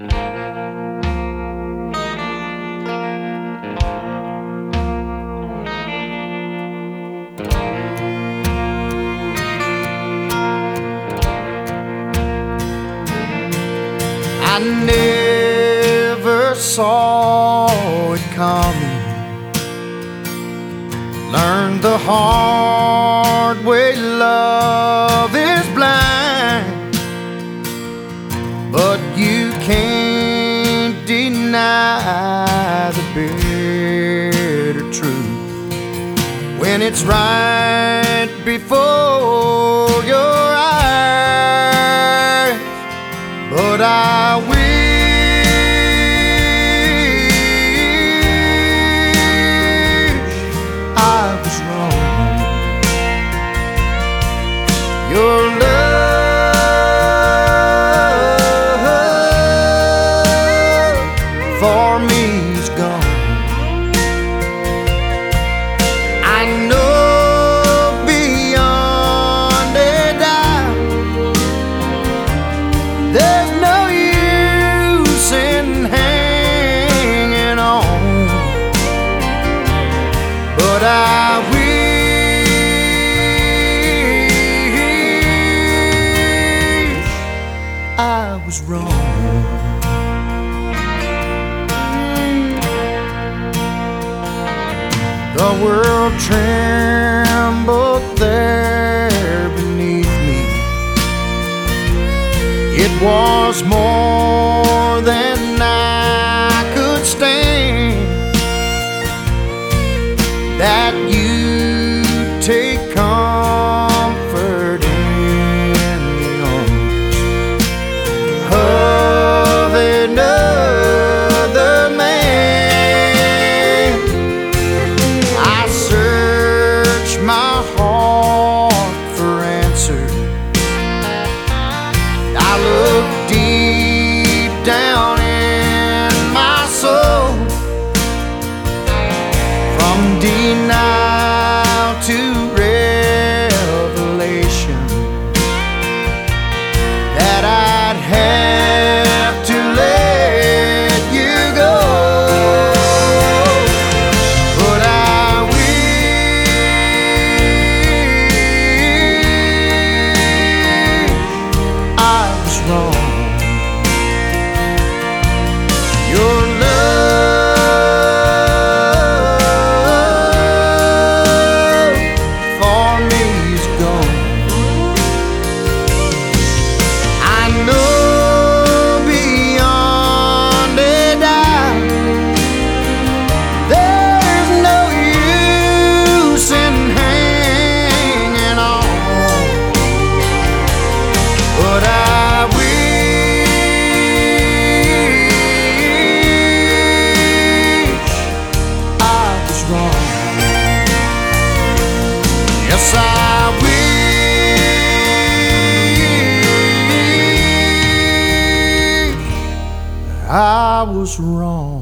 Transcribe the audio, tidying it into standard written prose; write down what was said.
I never saw it coming. Learned the hard way love is blind. But you can't deny the bitter truth when it's right before your eyes. But I wish I was wrong. Your love for me is gone. I know beyond a doubt there's no use in hanging on. But I wish I was wrong. The world trembled there beneath me. It was more than I could stand, that you take comfort in the arms of another man. I search my heart for answers. I look deep down in my soul, from denial to revelation, that I'd have to let you go. But I wish I was wrong. Your love for me is gone. I know beyond a doubt there's no use in hanging on. But I wish I was wrong. Yes, I wish I was wrong.